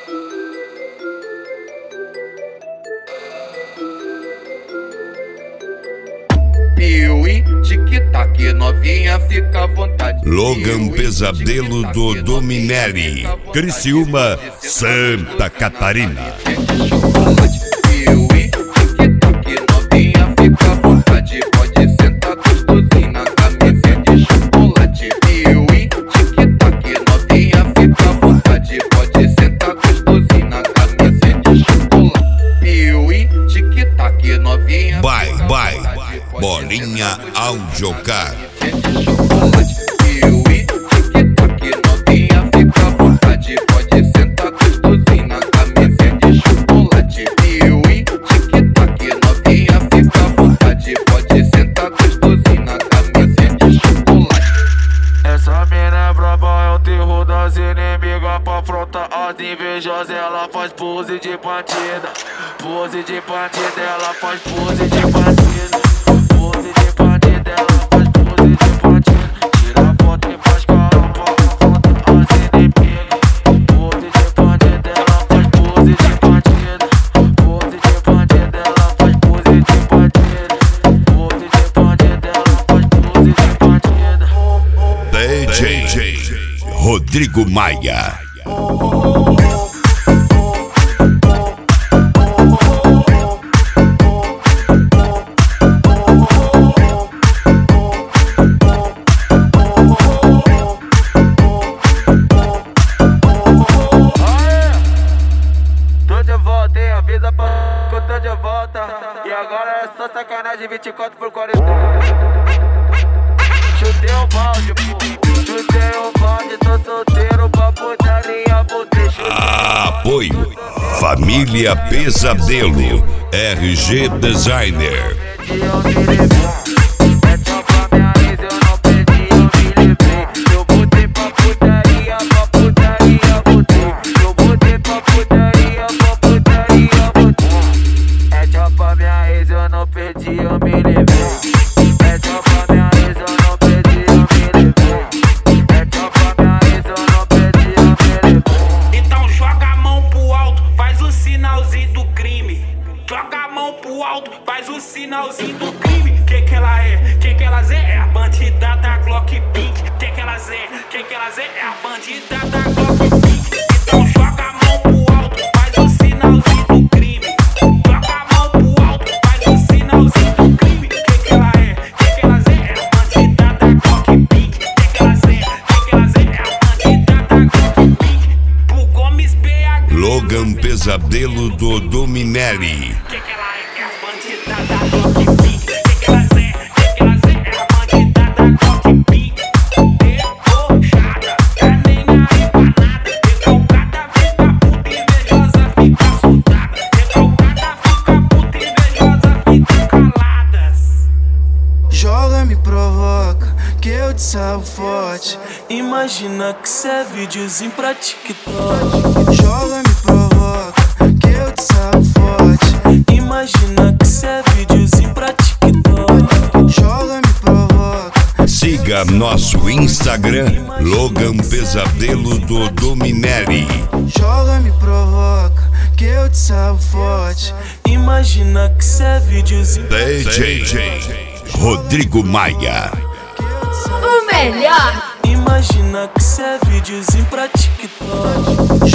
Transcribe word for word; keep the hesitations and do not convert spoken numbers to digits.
Piuí, tic-tac, novinha, fica à vontade. Logan Pesadelo do Dominelli, Criciúma, Santa Catarina. Piuí, tic-tac, novinha, fica à vontade. Pode sentar gostosinho na camisinha de chocolate. Piuí, tic-tac, novinha, fica à vontade. Pode sentar gostosinho na camisinha de chocolate. Piuí, tic-tac, novinha. Vai, vai, bolinha ao jogar. Piuí, tic-tac, novinha, fica à vontade. Pode sentar gostosinho na camisinha de chocolate. Piuí, tic-tac, novinha, fica à vontade. Pode sentar gostosinho na camisinha de chocolate. Essa mina é braba, é o terror das inimigas. Pra afrontar as invejosas, ela faz pose de batida. Pose de batida, ela faz pose de batida. Pose de batida, ela faz pose de batida. Tira foto e faz cara pra afrontar as inimigas. Pose de batida, ela faz pose de batida. Pose de batida, ela faz pose de batida. Pose de batida, ela faz pose de batida. D J Rodrigo Maia. Que eu tô de volta. E agora é só sacanagem, vinte e quatro por quarenta. Chutei o balde, pô. Chutei o balde, tô solteiro pra putaria, botei. Apoio Família Pesadelo, R G Designer. Faz o sinalzinho do crime. Quem que ela é? Quem que elas é? É a bandida da Glock Pink. Quem que elas é? Quem que elas é? É a bandida da Glock Pink. Então joga a mão pro alto, faz o sinalzinho do crime. Joga a mão pro alto, faz o sinalzinho do crime. Quem que ela é? Quem que elas é? É a bandida da Glock Pink. Quem que elas é? Quem que elas é? É a bandida da Glock Pink. Pro Gomes B H. Logan Pesadelo do Dominelli. Quem que ela é? É a bandida da Glock Pink. Quem que elas é? Quem que elas é? É a bandida da Glock Pink. Debochada, tá nem aí pra nada. Recalcada fica puta, invejosa fica assustada. Recalcada fica puta, invejosa fica caladas. Joga, me provoca, que eu te salvo forte. Imagina que cê é videozinho pra TikTok. Joga, me provoca, que eu te salvo forte. Imagina que cê é videozinho pra TikTok. Joga, me provoca. Siga nosso Instagram, Logan Pesadelo do Dominelli. Joga, me provoca, que eu te salvo forte. Imagina que cê é videozinho. D J Rodrigo Maia. O melhor. Imagina que cê é videozinho pra TikTok.